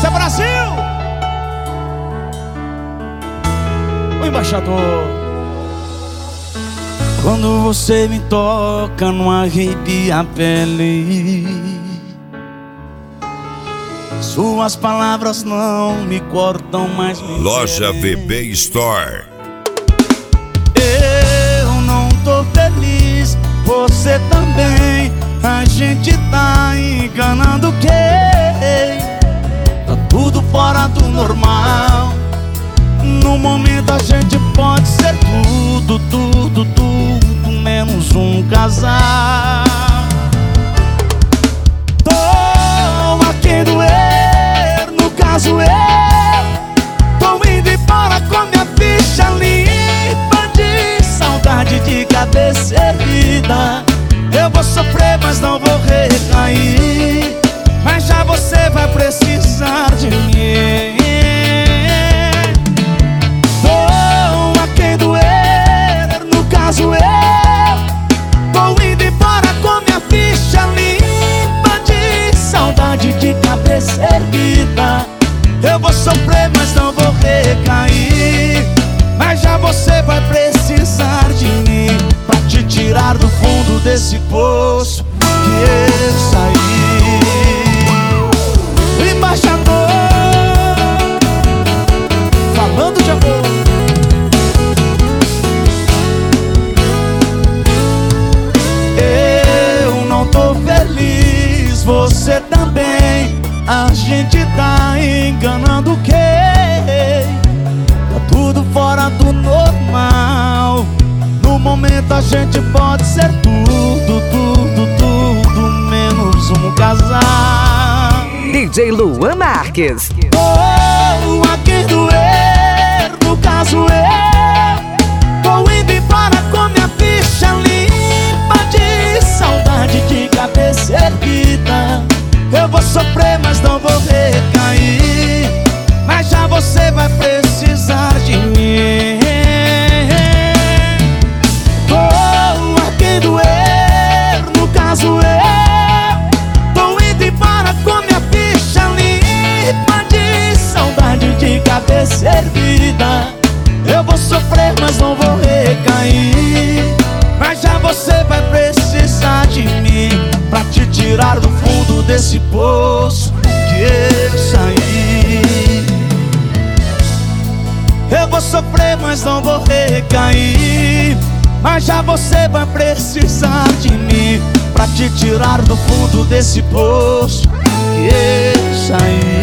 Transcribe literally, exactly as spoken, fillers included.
Isso é Brasil! O embaixador. Quando você me toca, não arrepia a pele. Suas palavras não me cortam mais. Loja V B Store. Eu não tô feliz, você também. A gente tá enganando quem? Tá tudo fora do normal. No momento a gente pode ser tudo, tudo, tudo, menos um casal. Tô a quem doer, no caso eu tô indo embora com minha ficha limpa de saudade, de cabeça erguida. Eu vou sofrer, mas não vou recair. Mas já você vai precisar de mim. Tô a quem doer, no caso eu tô indo embora com minha ficha limpa de saudade, de cabeça erguida. Eu vou sofrer, mas não vou recair. Mas já você vai precisar de mim pra te tirar do fundo desse poço que eu saí. Embaixador, falando de amor. Eu não tô feliz, você também. A gente tá enganando quem? Tá tudo fora do normal. No momento a gente pode ser tudo, tudo, tudo, menos um casal. D J Luan Marques. Oh, a quem doer, no caso eu tô indo embora com minha ficha limpa de saudade, de cabeça erguida. Eu vou sofrer, mas não vou recair. Mas já você vai precisar de mim. Oh, a quem doer, no caso eu tô indo embora com minha ficha limpa de saudade, de cabeça erguida. Eu vou sofrer, mas não vou recair. Mas já você vai precisar de mim pra te tirar do fundo desse poço que eu saí. Eu vou sofrer, mas não vou recair. Mas já você vai precisar de mim pra te tirar do fundo desse poço que eu saí.